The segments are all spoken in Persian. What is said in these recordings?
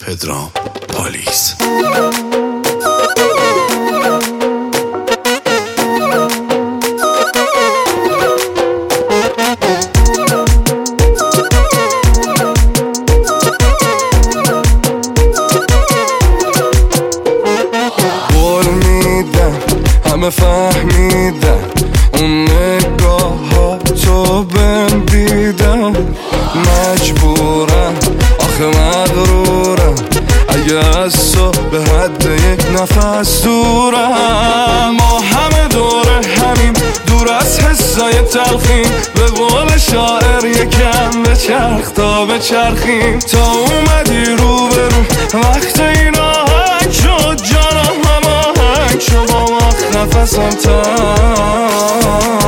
پدرام پالیس. قول میدم همه فهمیدن اون نگاه ها تو بهم دیدن، مجبورم آخه مغرورم اگه از تو به حد یک نفس دورم. ما همه دور همیم، دور از حسای تلخیم، به قول شاعر یکم بچرخ تا بچرخیم. تا اومدی رو به رو وقت این آهنگ شد، جانم هماهنگ شد با وقت نفسم تنگ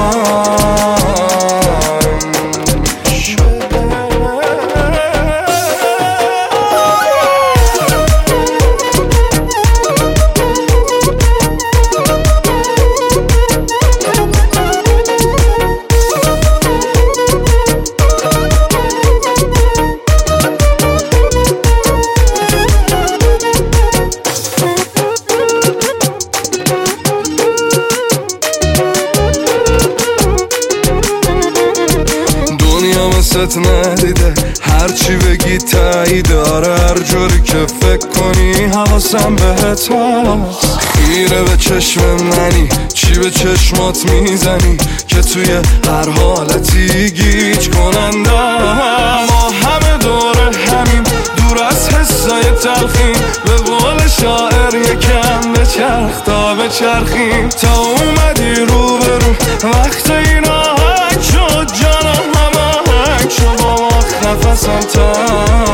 ست ندیده، هرچی بگی تایید داره، هر جوری که فکر کنی حواسم بهت هست. خیره به چشم منی، چی به چشمات میزنی که توی هر حالتی گیج کننده. ما همه دور همیم، دور از حسای تلخیم، به قول شاعر یکم بچرخ تا بچرخیم. تا اومدی رو به رو وقت این آهنگ شد، جانم شما وقت نفسم تنگ